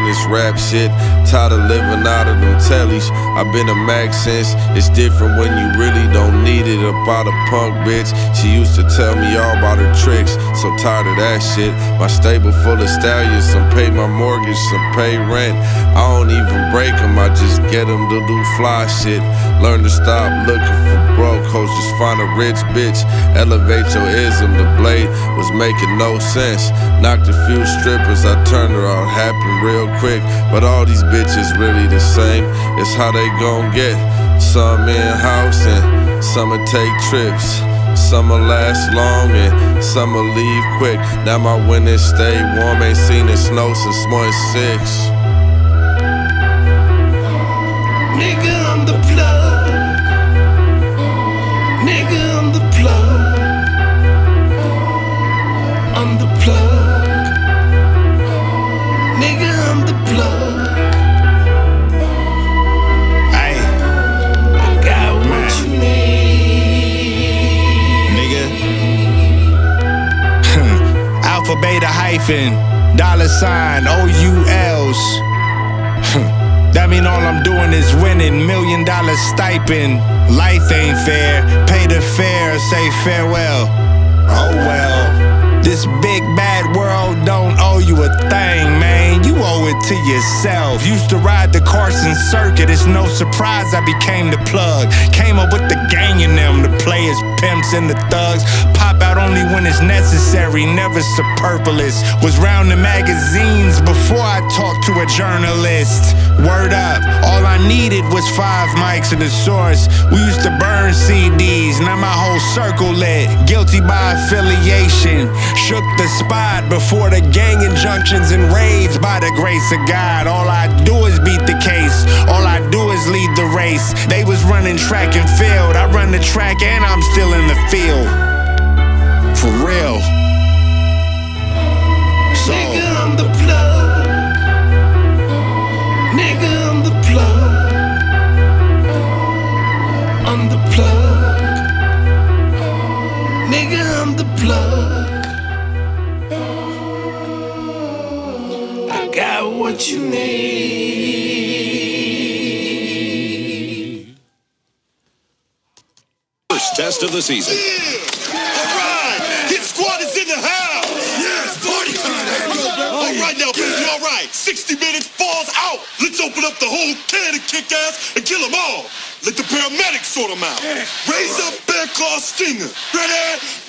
this rap shit. Tired of living out of them tellies. I've been a Mac since. It's different when you really don't need it. About a punk bitch, she used to tell me all about her tricks. So tired of that shit. My stable full of stallions. Some pay my mortgage, some pay rent. I don't even break them, I just get them to do fly shit. Learn to stop looking for broke hoes, just find a rich bitch. Elevate your ism, the blade was making no sense. Knocked a few strippers, I turned her out, happened real quick. But all these bitches really the same, it's how they gon' get. Some in-house and some'll take trips. Some'll last long and some'll leave quick. Now my winters stay warm, ain't seen it snow since '6. Nigga, I'm the plug. Nigga, I'm the plug. I'm the plug. Nigga, I'm the plug. Ay, I got what you need. nigga. Alpha, beta, hyphen, $, OULs. That mean all I'm doing is winning. $1 million stipend. Life ain't fair. Pay the fare, say farewell. Oh well. This big bad world don't owe you a thing, man. You owe it to yourself. Used to ride the Carson circuit. It's no surprise I became the plug. Came up with the gang in them, the players, pimps, and the thugs. Pop out only when it's necessary, never superfluous. Was round the magazines before I talked to a journalist. Word up, all I needed was 5 mics and a source. We used to burn CDs, now my whole circle lit. Guilty by affiliation. Shook the spot before the gang injunctions and raids. By the grace of God, all I do is beat the case. All I do is lead the race. They was running track and field. I run the track and I'm still in the field. For real. So, Nigga, I'm the plug. Nigga, I'm the plug. I'm the plug. Nigga, I'm the plug. I got what you need. First test of the season. Yeah! Alright! Hit squad is in the house! Yes, party time! Alright now, baby, alright. 60 minutes, falls out. Let's open up the whole can of kick-ass and kill them all. Let the paramedics sort them out. Raise up Bear Claw Stinger. Ready?